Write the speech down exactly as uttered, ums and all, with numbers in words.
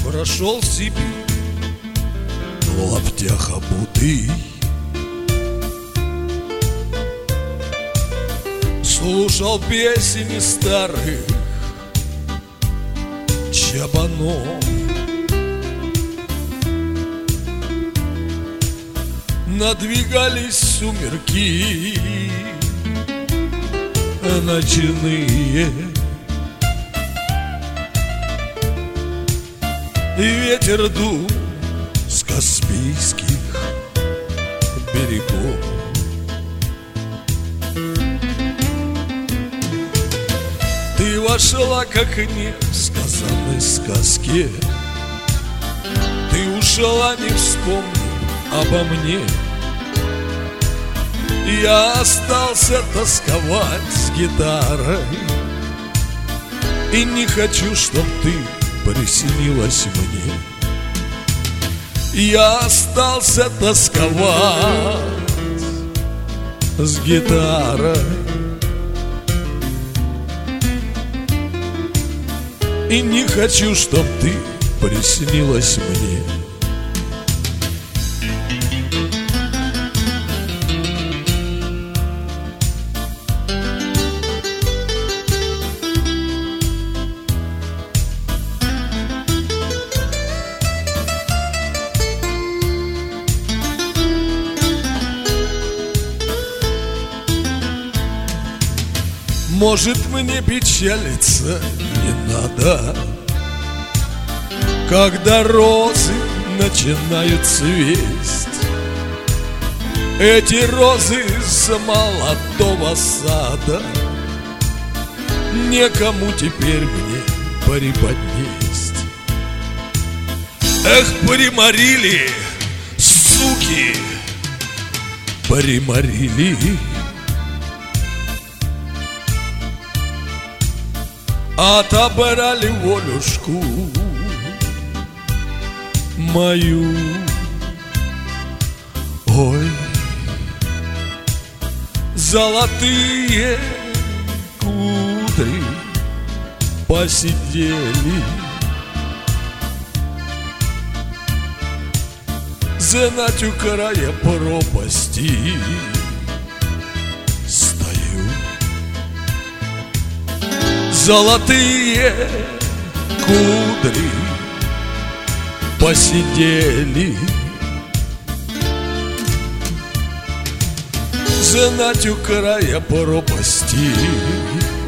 прошел Сибирь, в лаптях обутый, слушал песни старых чабанов. Надвигались сумерки ночные, и ветер дул с Каспийских берегов. Ты вошла, как не в сказанной сказке, ты ушла, не вспомнив обо мне. Я остался тосковать с гитарой, и не хочу, чтоб ты приснилась мне. Я остался тосковать с гитарой, и не хочу, чтоб ты приснилась мне. Может, мне печалиться не надо, когда розы начинают цвесть. Эти розы с молодого сада некому теперь мне преподнесть. Эх, приморили, суки, приморили. Отобрали волюшку мою. Ой, золотые кудри посидели, знать у края пропасти стою. Золотые кудри посидели, знать у края пропасти